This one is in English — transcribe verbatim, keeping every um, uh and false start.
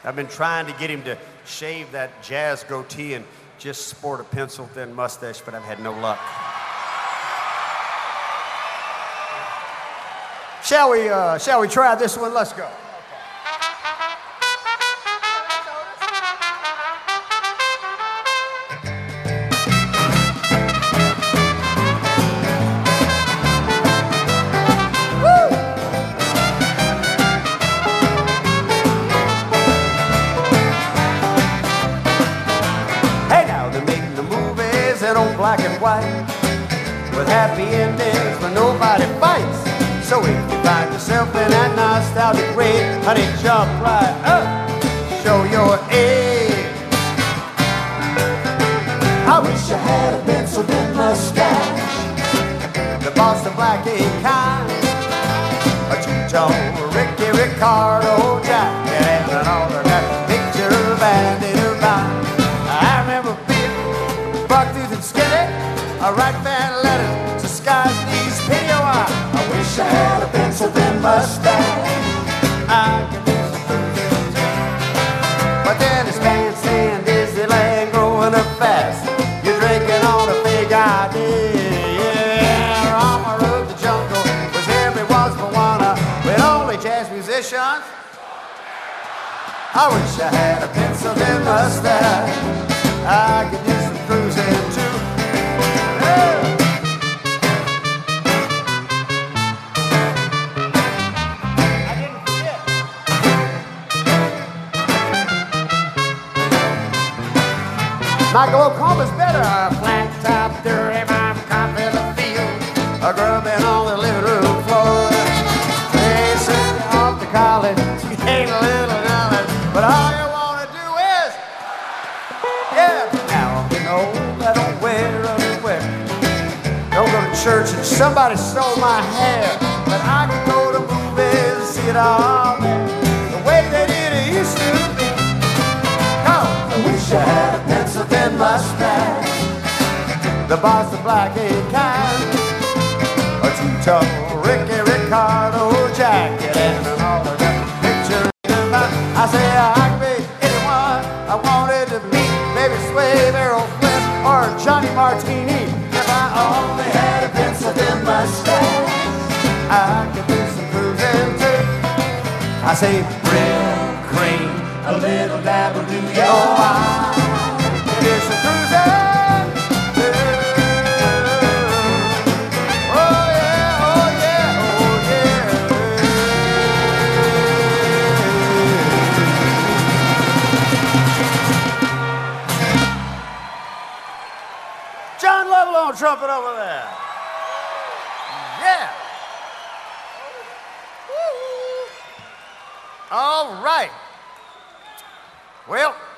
I've been trying to get him to shave that jazz goatee and just sport a pencil-thin mustache, but I've had no luck. Shall we, uh, shall we try this one? Let's go. Black and white, with happy endings where nobody fights. So if you find yourself in that nostalgic raid, honey, jump right up, show your age. I wish I had a pencil-thin mustache, the Boston Black ink kind, a two-tone Ricky Ricardo jacket, and an autographed picture of Andy Devine. I remember being bucked through the skinny, a right fan letter to skies knees, P O I. I wish I had a pencil-thin mustache. I could do some cruising too. But then it's bandstand, Disneyland, growing up fast. You're drinking on a fake I D. Yeah, Rama of the jungle was every once for one, with only jazz musicians. I wish I had a pencil-thin mustache. I could do some cruising too. My glaucoma's better, a flat top, dirty mom, cop in the field, a grubbing on the living room floor. They sent me off to college, ain't a little knowledge, but all you want to do is, yeah. Now I'm getting old, I don't wear underwear, don't go to church, and somebody stole my hair, but I can go to movies and see it all there, the way they did it used to be. Oh, I wish I had a pencil-thin mustache, the Boston Black ink kind, a two-tone Ricky Ricardo jacket, and an autographed picture of mine. I say I could be anyone I wanted to meet, maybe Sway, Errol Flynn, or Johnny Martini. If I only had a pencil-thin mustache, I could do some cruising too. I say real cream, a little dab of New York wine, do some cruising too. Oh yeah, oh yeah, oh yeah. John Lovell on trumpet over there. Yeah. All right. Well,